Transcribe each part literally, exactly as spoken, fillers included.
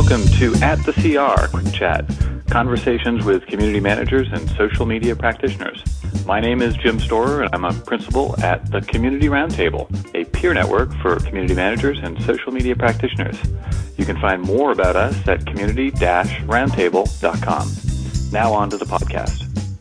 Welcome to At the C R Quick Chat, conversations with community managers and social media practitioners. My name is Jim Storer, and I'm a principal at the Community Roundtable, a peer network for community managers and social media practitioners. You can find more about us at community dash roundtable dot com. Now on to the podcast.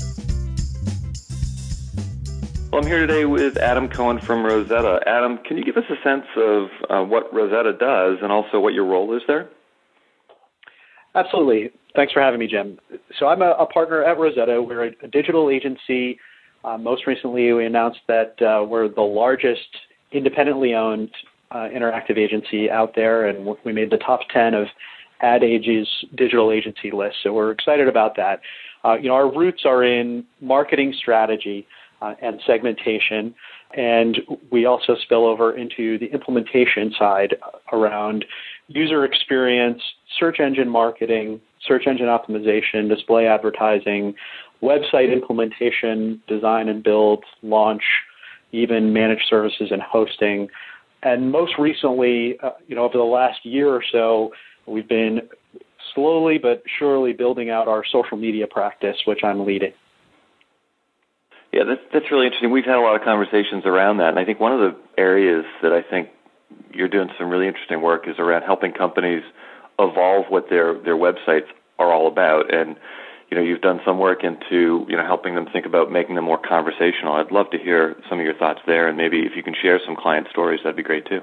Well, I'm here today with Adam Cohen from Rosetta. Adam, can you give us a sense of uh, what Rosetta does and also what your role is there? Absolutely. Thanks for having me, Jim. So I'm a, a partner at Rosetta. We're a, a digital agency. Uh, most recently, we announced that uh, we're the largest independently owned uh, interactive agency out there, and we made the top ten of Ad Age's digital agency list. So we're excited about that. Uh, you know, our roots are in marketing strategy uh, and segmentation, and we also spill over into the implementation side around user experience, search engine marketing, search engine optimization, display advertising, website implementation, design and build, launch, even managed services and hosting. And most recently, uh, you know, over the last year or so, we've been slowly but surely building out our social media practice, which I'm leading. Yeah, that's, that's really interesting. We've had a lot of conversations around that, and I think one of the areas that I think you're doing some really interesting work is around helping companies evolve what their, their websites are all about. And, you know, you've done some work into, you know, helping them think about making them more conversational. I'd love to hear some of your thoughts there, and maybe if you can share some client stories, that'd be great too.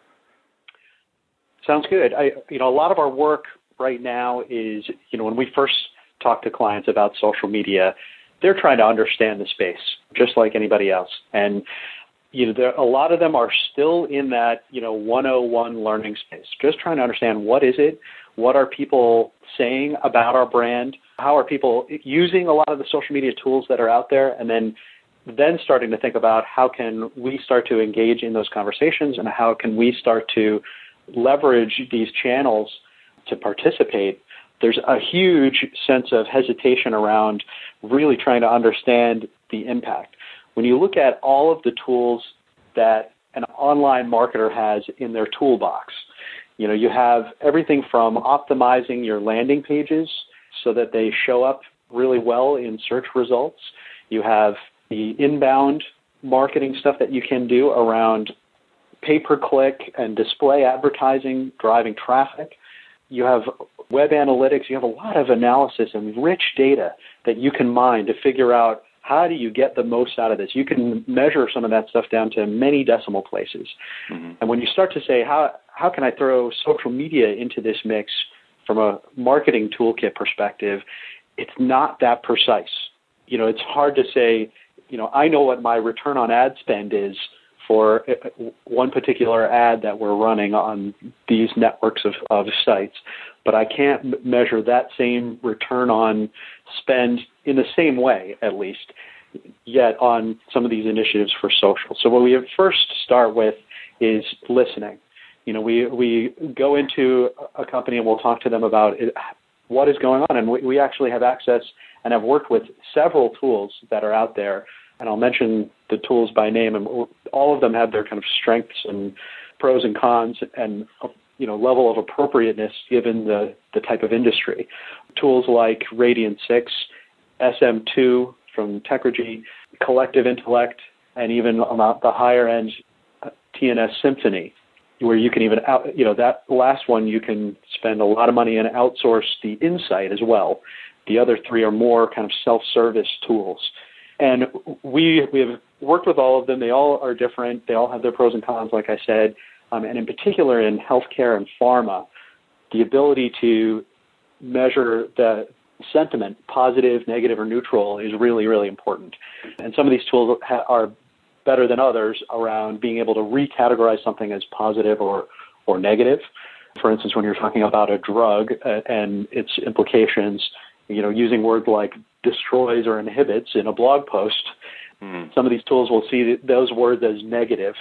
Sounds good. I, you know, a lot of our work right now is, you know, when we first talk to clients about social media, they're trying to understand the space just like anybody else. And you know, there, a lot of them are still in that, you know, one oh one learning space, just trying to understand what is it, what are people saying about our brand, how are people using a lot of the social media tools that are out there, and then then starting to think about how can we start to engage in those conversations and how can we start to leverage these channels to participate. There's a huge sense of hesitation around really trying to understand the impact. When you look at all of the tools that an online marketer has in their toolbox, you know, you have everything from optimizing your landing pages so that they show up really well in search results. You have the inbound marketing stuff that you can do around pay-per-click and display advertising, driving traffic. You have web analytics. You have a lot of analysis and rich data that you can mine to figure out how do you get the most out of this? You can measure some of that stuff down to many decimal places. Mm-hmm. And when you start to say, how how can I throw social media into this mix from a marketing toolkit perspective, it's not that precise. You know, it's hard to say, you know, I know what my return on ad spend is for one particular ad that we're running on these networks of, of sites, but I can't measure that same return on spend in the same way, at least, yet on some of these initiatives for social. So what we first start with is listening. You know, we, we go into a company and we'll talk to them about it, what is going on, and we, we actually have access and have worked with several tools that are out there. And I'll mention the tools by name, and all of them have their kind of strengths and pros and cons and, you know, level of appropriateness given the, the type of industry. Tools like Radian six, S M two from Techinergy, Collective Intellect, and even on the higher end, T N S Symphony, where you can even, out, you know, that last one you can spend a lot of money and outsource the insight as well. The other three are more kind of self-service tools. And we we have worked with all of them. They all are different. They all have their pros and cons, like I said. Um, and in particular in healthcare and pharma, the ability to measure the sentiment, positive, negative, or neutral, is really, really important. And some of these tools ha- are better than others around being able to recategorize something as positive or, or negative. For instance, when you're talking about a drug uh, and its implications, you know, using words like destroys or inhibits in a blog post, mm. some of these tools will see those words as negative,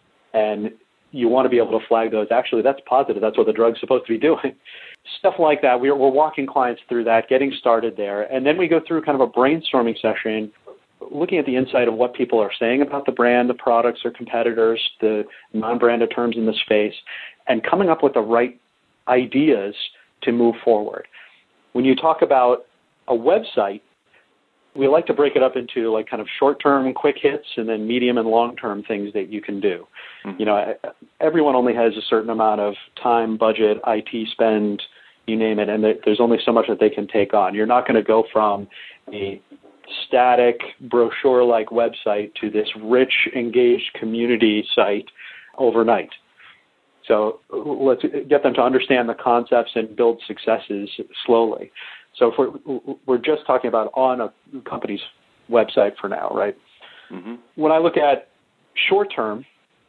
and you want to be able to flag those. Actually, that's positive. That's what the drug's supposed to be doing. Stuff like that. We're, we're walking clients through that, getting started there. And then we go through kind of a brainstorming session, looking at the insight of what people are saying about the brand, the products or competitors, the non-branded terms in the space, and coming up with the right ideas to move forward. When you talk about a website, we like to break it up into like kind of short-term quick hits and then medium and long-term things that you can do. Mm-hmm. You know, everyone only has a certain amount of time, budget, I T spend, you name it, and there's only so much that they can take on. You're not going to go from a static brochure-like website to this rich, engaged community site overnight. So let's get them to understand the concepts and build successes slowly. So if we're, we're just talking about on a company's website for now, right? Mm-hmm. When I look at short-term,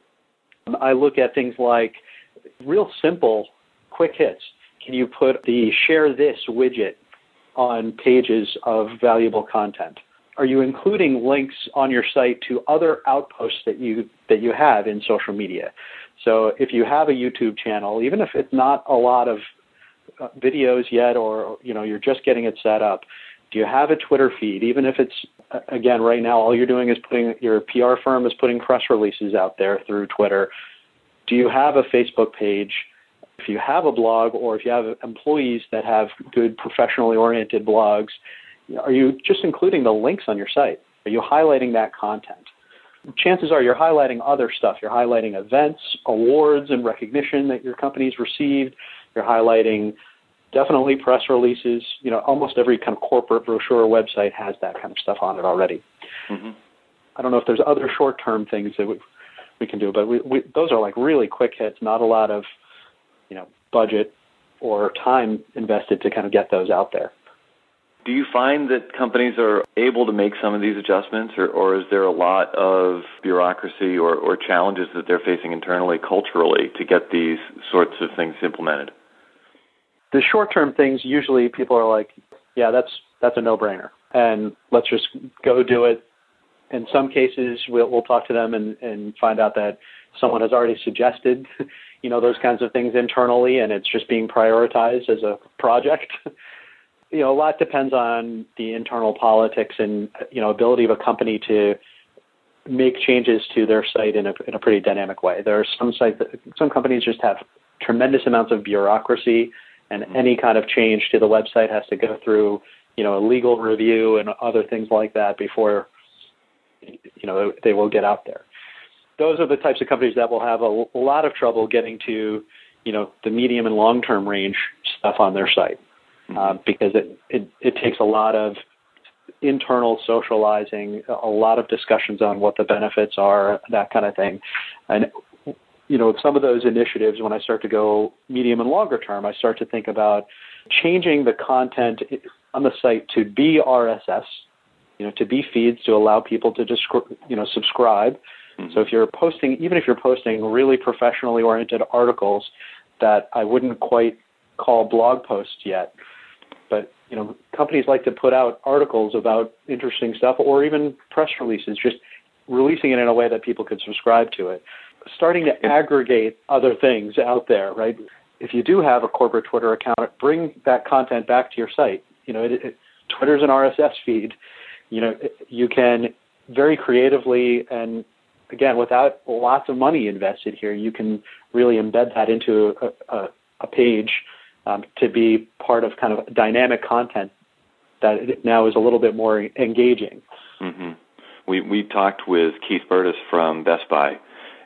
I look at things like real simple, quick hits. Can you put the share this widget on pages of valuable content? Are you including links on your site to other outposts that you that you have in social media? So if you have a YouTube channel, even if it's not a lot of uh, videos yet, or you know you're just getting it set up, do you have a Twitter feed? Even if it's uh, again right now, all you're doing is putting your P R firm is putting press releases out there through Twitter. Do you have a Facebook page? If you have a blog, or if you have employees that have good professionally oriented blogs, are you just including the links on your site? Are you highlighting that content? Chances are you're highlighting other stuff. You're highlighting events, awards, and recognition that your company's received. You're highlighting definitely press releases. You know, almost every kind of corporate brochure website has that kind of stuff on it already. Mm-hmm. I don't know if there's other short-term things that we, we can do, but we, we, those are like really quick hits, not a lot of, you know, budget or time invested to kind of get those out there. Do you find that companies are able to make some of these adjustments, or, or is there a lot of bureaucracy or, or challenges that they're facing internally, culturally, to get these sorts of things implemented? The short-term things, usually people are like, yeah, that's that's a no-brainer, and let's just go do it. In some cases, we'll, we'll talk to them and, and find out that someone has already suggested, you know, those kinds of things internally, and it's just being prioritized as a project. You know, a lot depends on the internal politics and, you know, ability of a company to make changes to their site in a in a pretty dynamic way. There are some sites that, some companies just have tremendous amounts of bureaucracy, and mm-hmm. any kind of change to the website has to go through, you know, a legal review and other things like that before, you know, they will get out there. Those are the types of companies that will have a, a lot of trouble getting to, you know, the medium and long-term range stuff on their site. Uh, because it, it, it takes a lot of internal socializing, a lot of discussions on what the benefits are, that kind of thing. And, you know, some of those initiatives, when I start to go medium and longer term, I start to think about changing the content on the site to be R S S, you know, to be feeds to allow people to just, you know, subscribe. Mm-hmm. So if you're posting, even if you're posting really professionally oriented articles that I wouldn't quite call blog posts yet, but, you know, companies like to put out articles about interesting stuff, or even press releases, just releasing it in a way that people could subscribe to it. Starting to aggregate other things out there, right? If you do have a corporate Twitter account, bring that content back to your site. You know, it, it, Twitter's an R S S feed. You know, you can very creatively and, again, without lots of money invested here, you can really embed that into a, a, a page Um, to be part of kind of dynamic content that now is a little bit more engaging. Mm-hmm. We we talked with Keith Burtis from Best Buy,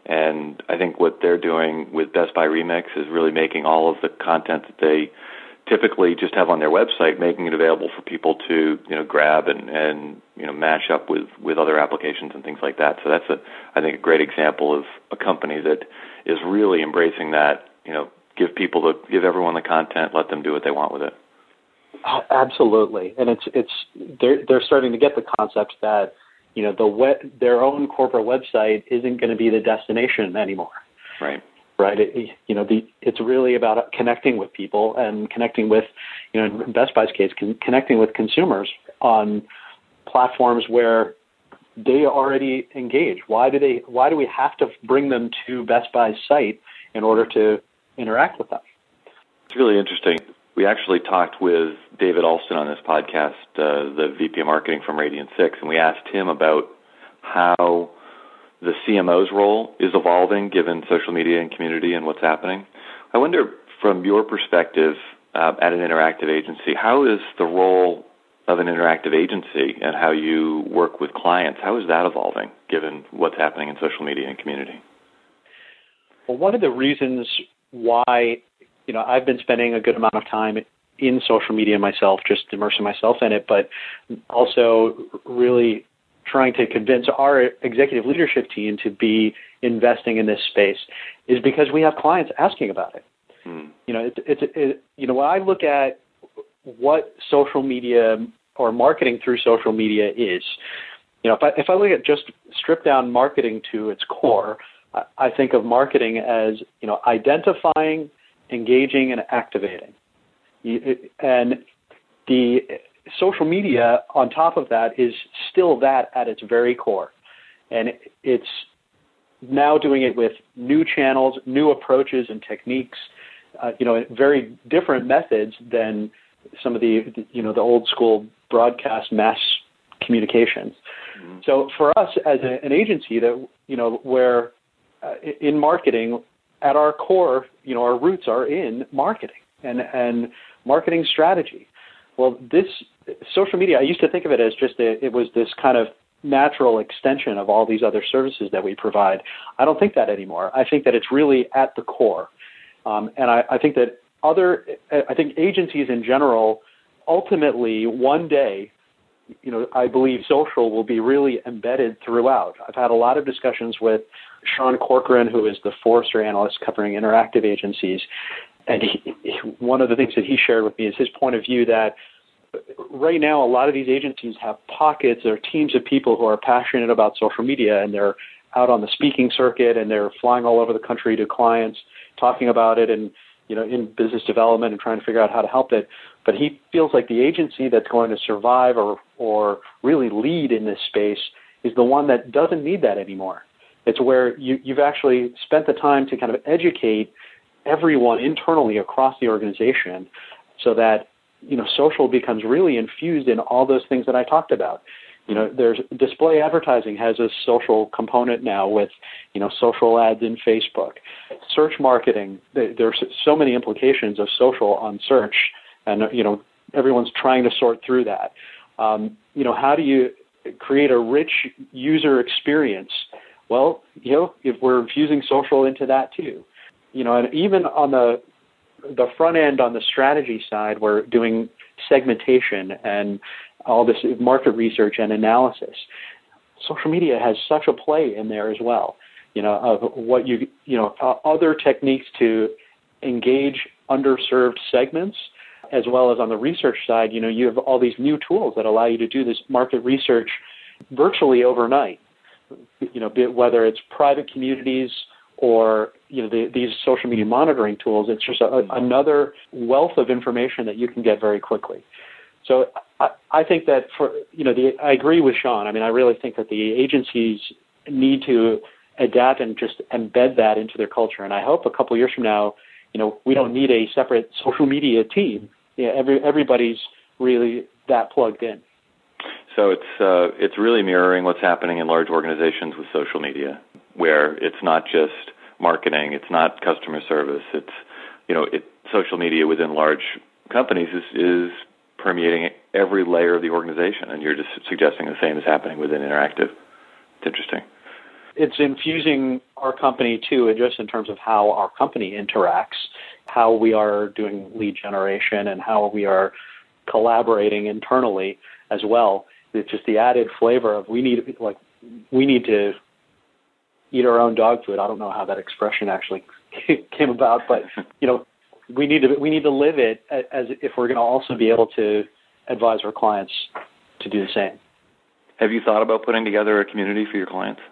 and I think what they're doing with Best Buy Remix is really making all of the content that they typically just have on their website, making it available for people to, you know, grab and, and you know, mash up with, with other applications and things like that. So that's, a I think, a great example of a company that is really embracing that, you know, give people the, give everyone the content, let them do what they want with it. Oh, absolutely. And it's, it's, they're, they're starting to get the concept that, you know, the web, their own corporate website isn't going to be the destination anymore. Right. Right. It, you know, the, it's really about connecting with people and connecting with, you know, in Best Buy's case, con- connecting with consumers on platforms where they already engage. Why do they, why do we have to bring them to Best Buy's site in order to interact with them? It's really interesting. We actually talked with David Alston on this podcast, uh, the V P of Marketing from Radian six, and we asked him about how the C M O's role is evolving given social media and community and what's happening. I wonder, from your perspective, uh, at an interactive agency. How is the role of an interactive agency and how you work with clients, how is that evolving given what's happening in social media and community? Well, one of the reasons why, you know, I've been spending a good amount of time in social media myself, just immersing myself in it, but also really trying to convince our executive leadership team to be investing in this space, is because we have clients asking about it. Hmm. You know, it's it's it, you know, when I look at what social media or marketing through social media is, you know, if I if I look at just strip down marketing to its core, I, I think of marketing as, you know, identifying, engaging, and activating. And the social media on top of that is still that at its very core. And it's now doing it with new channels, new approaches and techniques, uh, you know, very different methods than some of the, you know, the old school broadcast mass communications. Mm-hmm. So for us as a, an agency that, you know, where uh, in marketing, at our core, you know, our roots are in marketing and, and marketing strategy. Well, this social media, I used to think of it as just a, it was this kind of natural extension of all these other services that we provide. I don't think that anymore. I think that it's really at the core. Um, and I, I think that other, I think agencies in general, ultimately one day, you know, I believe social will be really embedded throughout. I've had a lot of discussions with Sean Corcoran, who is the Forrester analyst covering interactive agencies. And he, one of the things that he shared with me is his point of view that right now a lot of these agencies have pockets or teams of people who are passionate about social media, and they're out on the speaking circuit and they're flying all over the country to clients talking about it and, you know, in business development and trying to figure out how to help it. But he feels like the agency that's going to survive or, or really lead in this space is the one that doesn't need that anymore. It's where you, you've actually spent the time to kind of educate everyone internally across the organization so that, you know, social becomes really infused in all those things that I talked about. You know, there's display advertising has a social component now with, you know, social ads in Facebook. Search marketing, there's so many implications of social on search, and, you know, everyone's trying to sort through that. Um, you know, how do you create a rich user experience? Well, you know, if we're infusing social into that too. You know, and even on the the front end, on the strategy side, we're doing segmentation and all this market research and analysis. Social media has such a play in there as well. You know, of what you you know uh, other techniques to engage underserved segments, as well as on the research side. You know, you have all these new tools that allow you to do this market research virtually overnight. You know, whether it's private communities or, you know, the, these social media monitoring tools, it's just a, another wealth of information that you can get very quickly. So I, I think that for, you know, the, I agree with Sean. I mean, I really think that the agencies need to adapt and just embed that into their culture. And I hope a couple of years from now, you know, we don't need a separate social media team. Yeah, every, everybody's really that plugged in. So it's uh, it's really mirroring what's happening in large organizations with social media, where it's not just marketing, it's not customer service, it's, you know, it, social media within large companies is, is permeating every layer of the organization, and you're just suggesting the same is happening within Interactive. It's interesting. It's infusing our company too, just in terms of how our company interacts, how we are doing lead generation, and how we are collaborating internally as well. It's just the added flavor of we need like we need to eat our own dog food. I don't know how that expression actually came about, but you know, we need to we need to live it as if we're going to also be able to advise our clients to do the same. Have you thought about putting together a community for your clients?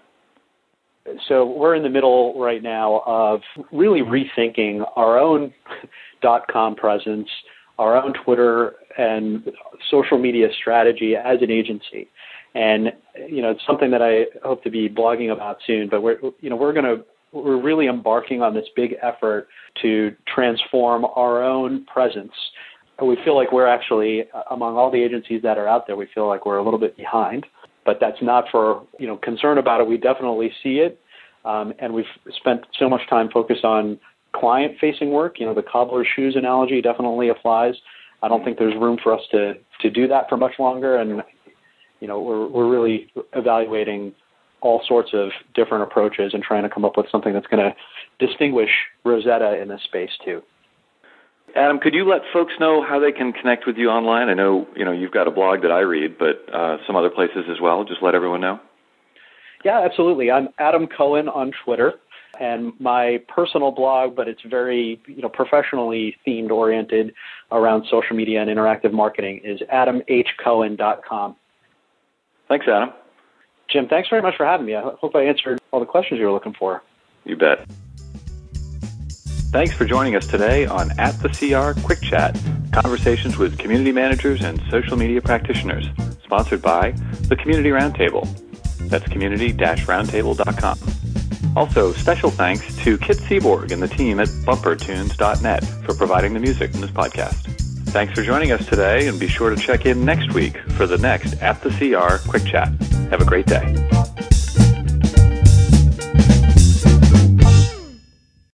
So we're in the middle right now of really rethinking our own .com presence, our own Twitter and social media strategy as an agency. And, you know, it's something that I hope to be blogging about soon, but we're, you know, we're going to, we're really embarking on this big effort to transform our own presence. We feel like we're actually, among all the agencies that are out there, we feel like we're a little bit behind, but that's not for, you know, concern about it. We definitely see it. Um, and we've spent so much time focused on client-facing work. You know, the cobbler's shoes analogy definitely applies. I don't think there's room for us to, to do that for much longer, and you know, we're we're really evaluating all sorts of different approaches and trying to come up with something that's going to distinguish Rosetta in this space too. Adam, could you let folks know how they can connect with you online? I know, you know, you've got a blog that I read, but uh, some other places as well. Just let everyone know. Yeah, absolutely. I'm Adam Cohen on Twitter, and my personal blog, but it's very, you know, professionally themed oriented around social media and interactive marketing, is adam h cohen dot com. Thanks, Adam. Jim, thanks very much for having me. I hope I answered all the questions you were looking for. You bet. Thanks for joining us today on At the C R Quick Chat, conversations with community managers and social media practitioners, sponsored by the Community Roundtable. That's community dash roundtable dot com. Also, special thanks to Kit Seaborg and the team at bumper tunes dot net for providing the music in this podcast. Thanks for joining us today, and be sure to check in next week for the next At the C R Quick Chat. Have a great day.